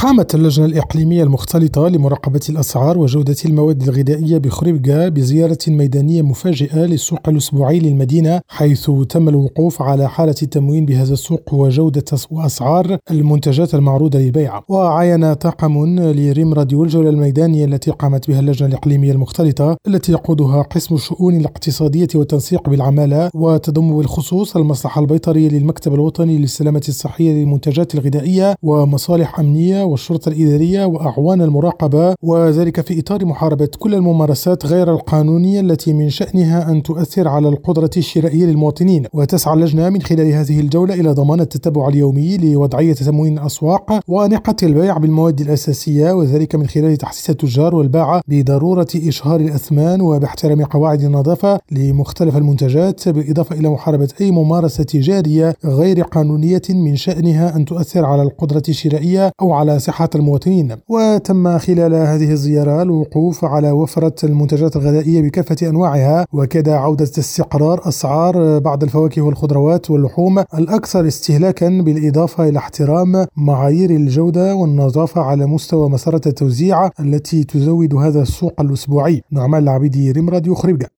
قامت اللجنة الإقليمية المختلطة لمراقبة الأسعار وجودة المواد الغذائية بخريبكا بزيارة ميدانية مفاجئة للسوق الأسبوعي للمدينة، حيث تم الوقوف على حالة التموين بهذا السوق وجودة وأسعار المنتجات المعروضة للبيع. وعاين طاقم لريم راديو الجولة الميدانية التي قامت بها اللجنة الإقليمية المختلطة التي يقودها قسم الشؤون الاقتصادية والتنسيق بالعمالة، وتضم بالخصوص المصلحة البيطرية للمكتب الوطني للسلامة الصحية للمنتجات الغذائية ومصالح أمنية والشرطة الإدارية وأعوان المراقبة، وذلك في إطار محاربة كل الممارسات غير القانونية التي من شأنها أن تؤثر على القدرة الشرائية للمواطنين. وتسعى اللجنة من خلال هذه الجولة إلى ضمان التتبع اليومي لوضعية تموين الأسواق وأنقة البيع بالمواد الأساسية، وذلك من خلال تحسيس التجار والباعة بضرورة إشهار الأثمان وباحترام قواعد النظافة لمختلف المنتجات، بالإضافة إلى محاربة أي ممارسة تجارية غير قانونية من شأنها أن تؤثر على القدرة الشرائية أو على صحة المواطنين. وتم خلال هذه الزيارة الوقوف على وفرة المنتجات الغذائية بكافة أنواعها، وكذا عودة استقرار أسعار بعض الفواكه والخضروات واللحوم الأكثر استهلاكا، بالإضافة إلى احترام معايير الجودة والنظافة على مستوى مسارات التوزيع التي تزود هذا السوق الأسبوعي. نعمان العبيدي، ريم راديو، خريبكا.